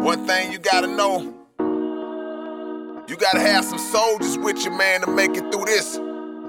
One thing you gotta know, you gotta have some soldiers with you, man, to make it through this.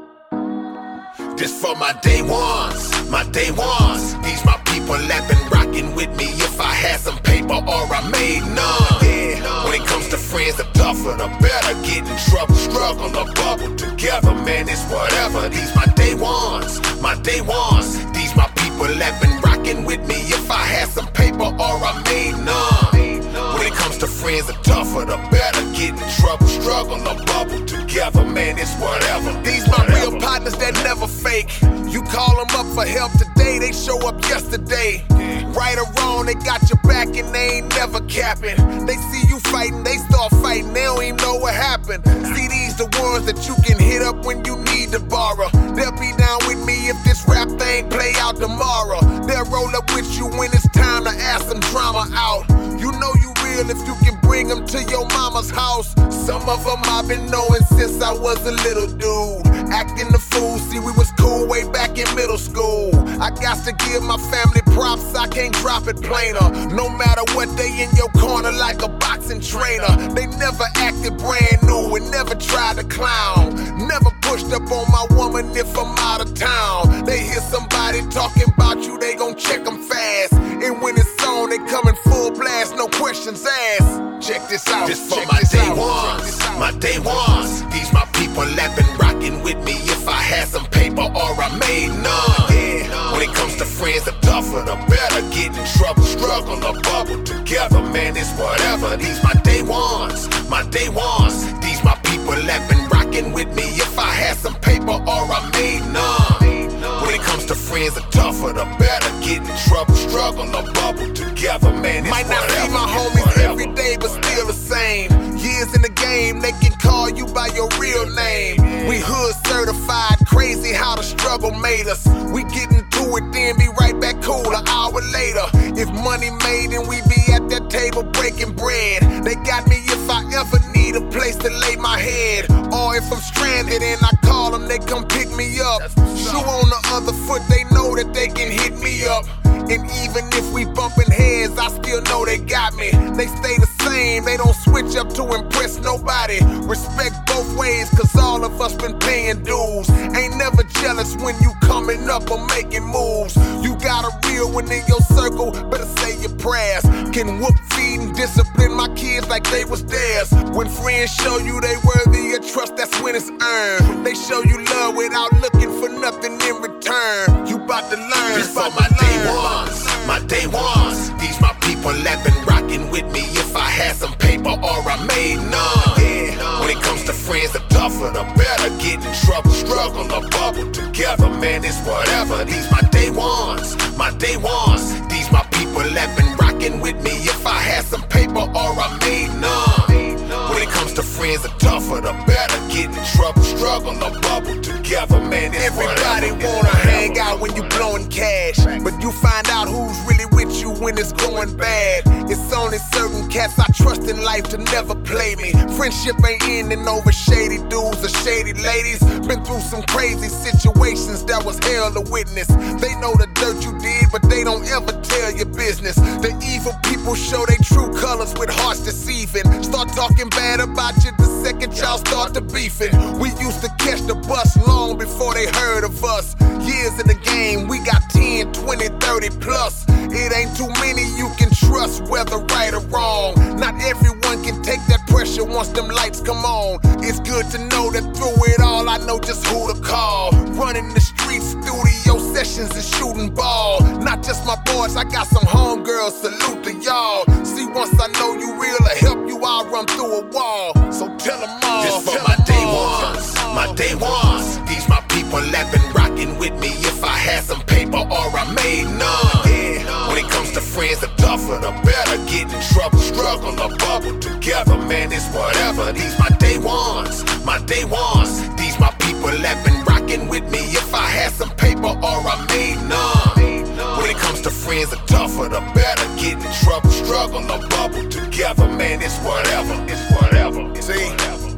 This for my day ones, my day ones. These my people that been rocking with me. If I had some paper or I made none. Yeah, when it comes to friends, the tougher, the better. Get in trouble, struggle, or bubble together, man, it's whatever. These my day ones, my day ones. These my people that been rocking with me. If I had some paper or I made none. When it comes to friends, the tougher, the better. Get in trouble, struggle, or bubble together, man, it's whatever. These my real partners that never fake. You call them up for help today, they show up yesterday. Right or wrong, they got your back and they ain't never capping. They see you fighting, they start fighting, they don't even know what happened. See, these the ones that you can hit up when you need to borrow. They'll be down with me if this rap thing play out tomorrow. They'll roll up with you when it's time to ask some drama out. You know you real if you can bring them to your mama's house. Some of them I've been knowing since I was a little dude. Acting the fool, see we was cool way back in middle school. I got to give my family props, I can't drop it plainer. No matter what, they in your corner like a boxing trainer. They never acted brand new and never tried to clown. Never pushed up on my woman if I'm out of town. They hear somebody talking about you, they gon' check them fast. And when it's on, they coming full blast, no questions asked. Check this out. This for my day ones, my day ones. These my people that been rocking with me. If I had some paper or I made none. Yeah, when it comes to friends, the tougher, the better. Get in trouble, struggle, or bubble together, man, it's whatever. These my day ones, my day ones. These my people that been rocking with me. If I had some paper or I made none. When it comes to friends, the tougher, the better. Get in trouble, struggle, or bubble together, man, it's might not whatever. see my homies every day, but still the same. Years in the game, they can call you by your real name. We hood certified, crazy how the struggle made us. We get into it, then be right back cool an hour later. If money made, then we be at that table breaking bread. They got me if I ever need a place to lay my head. Or if I'm stranded and I call them, they come pick me up. Shoe on the other foot, they know that they can hit me up. And even if we bumping heads, I still know they got me. They stay the same, they don't switch up to impress nobody. Respect both ways, cause all of us been paying dues. Ain't never jealous when you coming up or making moves. You got a real one in your circle, better say your prayers. Can whoop, feed, and discipline my kids like they was theirs. When friends show you they worthy of trust, that's when it's earned. They show you love without looking for nothing in return. You bout to learn. This for my day ones, my day ones. These my people that been rocking with me. If I had some paper or I made none. Yeah, when it comes to friends, the tougher, the better. Get in trouble, struggle, or bubble together, man, it's whatever. These my day ones, my day ones. These my people that been rocking with me. If I had some paper or I made none. When it comes to friends, the tougher, the better. Get in trouble, struggle, or bubble together, man, it's everybody whatever. wanna hang out when you blowing cash, but you find out who's really with you when it's going bad. It's only certain cats I trust in life to never play me. Friendship ain't ending over shady dudes or shady ladies. Been through some crazy situations that was hell to witness. They know the dirt you did, but they don't ever tell your business. The evil people show their true colors with hearts deceiving. Start talking bad about you the second y'all start to beefing. We used to catch the bus long before they heard of us. Years in the game, we got 10, 20, 30 plus. It ain't too many you can trust, whether right or wrong. Not everyone can take that pressure once them lights come on. It's good to know that through it all, I know just who to call. Running the streets, studio sessions, and shooting ball. Not just my boys, I got some homegirls, salute to y'all. See, once I know you real, to help you, I'll run through a wall. So tell them all. This for my day ones, my day ones. These my people that been rocking with me. If I had some paper or I made none. Yeah, when it comes to friends, the tougher, the better. Get in trouble, struggle, or bubble together, man, it's whatever. These my day ones, my day ones. These my people that been rocking with me. If I had some paper or I made none. When it comes to friends, the tougher, the better. Get in trouble, struggle, or bubble together, man, it's whatever. It's whatever. See,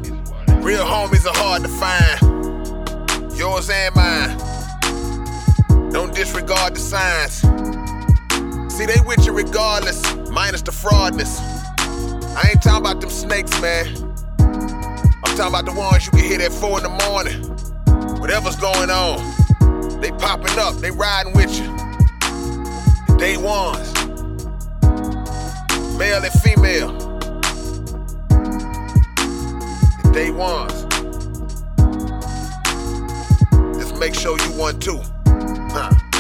real homies are hard to find. Yours and mine. Don't disregard the signs. See, they with you regardless, minus the fraudness. I ain't talking about them snakes, man. I'm talking about the ones you can hit at 4 in the morning. Whatever's going on, they popping up, they riding with you. The day ones, male and female. The day ones. Just make sure you one too. Huh.